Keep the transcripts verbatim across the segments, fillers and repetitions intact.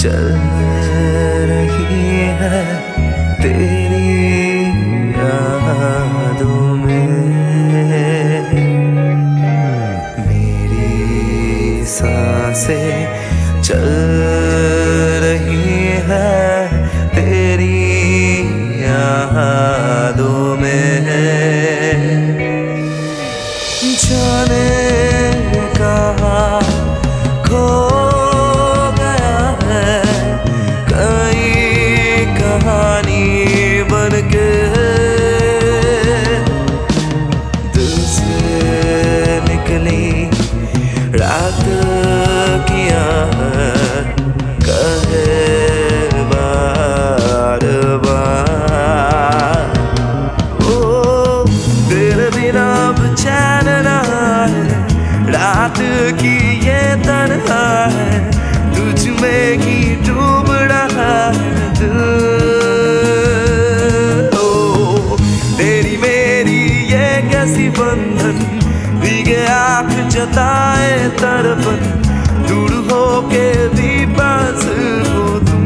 चल रही है तेरी यादों में। मेरी सांसें चल रही है तेरी यादों में। जाने कहाँ खो गया है कई कहानी बनके। दिल से निकली रात किया कहे बार बार। ओ तेरे बिना अब चैन ना है रात की ये तन्हा है। तुझ में ही डूब रहा है दिल। ओ तेरी मेरी ये कैसी बंधन भीगे आँख जताए तड़पन। दूर हो के भी पास हो तुम।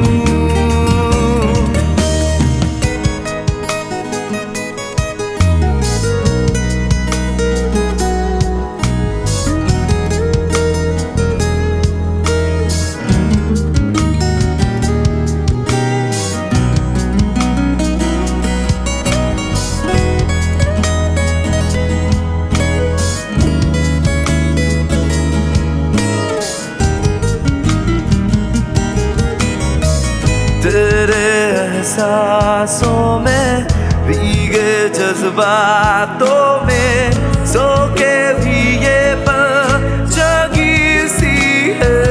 तेरे एहसासों में भीगे जज्बातों में सो के भी ये पल जगी सी है।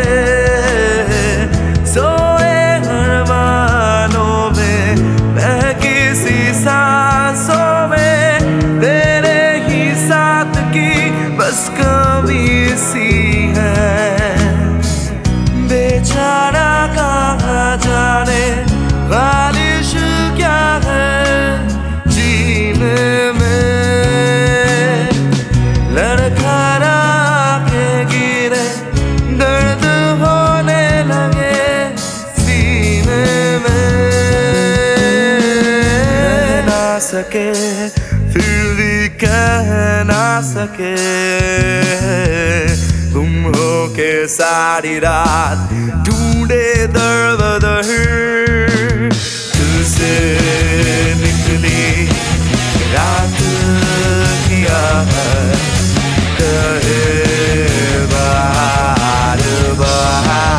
सोए अरमानों में बहकी सी सांसों में तेरे ही साथ की बस कमी सी है। बेचारा कहाँ जाने बारिश क्या है जीने में। लड़खड़ा के गिरे दर्द होने लगे सीने में। ना सके फिर भी कह ना सके गुम हो के सारी रात ढूंढे दर बदर। दिल से निकली रात किया कहे बार बार।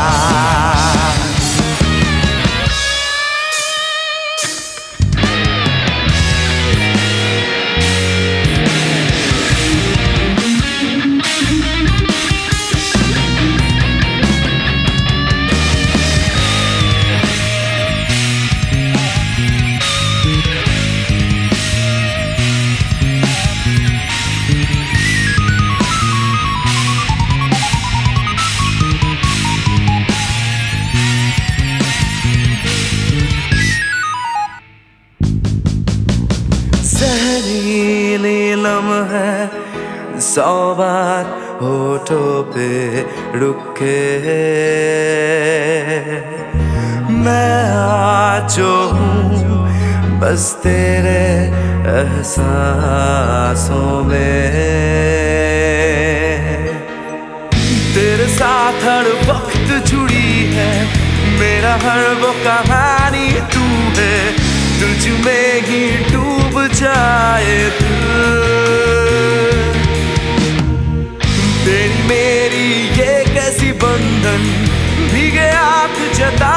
सहरीली लम्हे सौ बार होठों पे रुके। मैं आज जो हूँ बस तेरे एहसासों में। तेरे साथ हर वक्त जुड़ी है मेरा हर वो कहानी तू है। तुझ में ही डूब जाए दिल। तेरी मेरी ये कैसी बंधन भीगे आँख जता